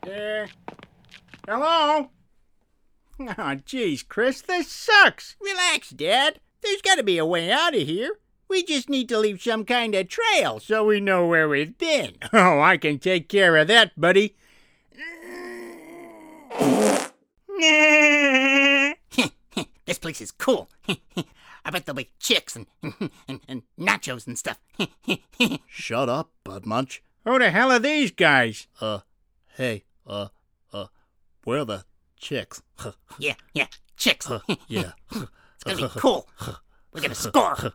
Hello? Oh, geez, Chris, this sucks. Relax, Dad. There's got to be a way out of here. We just need to leave some kind of trail so we know where we've been. Oh, I can take care of that, buddy. This place is cool. I bet there'll be chicks and nachos and stuff. Shut up, Bud Munch. Who the hell are these guys? Hey, where are the chicks? Yeah, chicks. Yeah. It's gonna be cool. We're gonna score.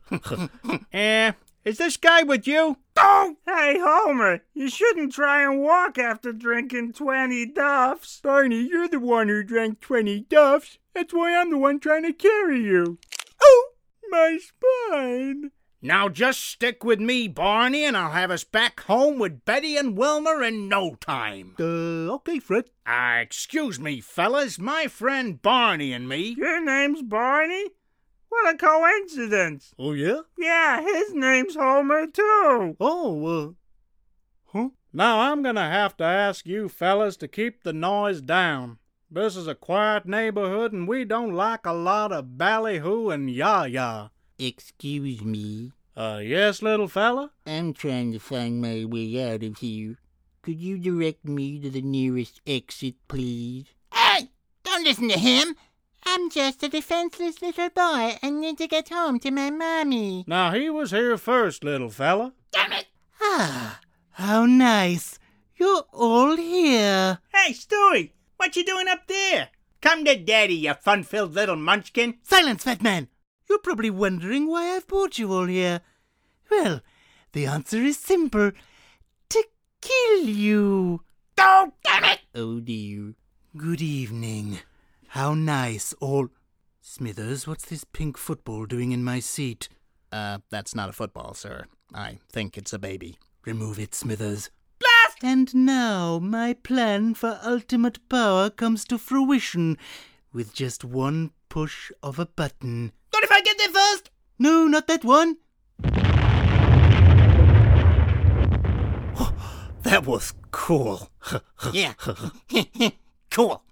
Is this guy with you? Oh! Hey, Homer, you shouldn't try and walk after drinking 20 Duffs. Barney, you're the one who drank 20 Duffs. That's why I'm the one trying to carry you. Oh, my spine. Now just stick with me, Barney, and I'll have us back home with Betty and Wilmer in no time. Okay, Fred. Excuse me, fellas. My friend Barney and me. Your name's Barney? What a coincidence. Oh, yeah? Yeah, his name's Homer, too. Oh, huh? Now I'm gonna have to ask you fellas to keep the noise down. This is a quiet neighborhood, and we don't like a lot of ballyhoo and yah-yah. Excuse me. Yes, little fella? I'm trying to find my way out of here. Could you direct me to the nearest exit, please? Hey! Don't listen to him! I'm just a defenseless little boy and need to get home to my mommy. Now, he was here first, little fella. Damn it! How nice. You're all here. Hey, Stewie! What you doing up there? Come to Daddy, you fun-filled little munchkin. Silence, fat man. You're probably wondering why I've brought you all here. Well, the answer is simple. To kill you. Oh, damn it! Oh, dear. Good evening. How nice, all... Smithers, what's this pink football doing in my seat? That's not a football, sir. I think it's a baby. Remove it, Smithers. Blast! And now my plan for ultimate power comes to fruition with just one push of a button. Not if I get there first! No, not that one. That was cool. Yeah. Cool.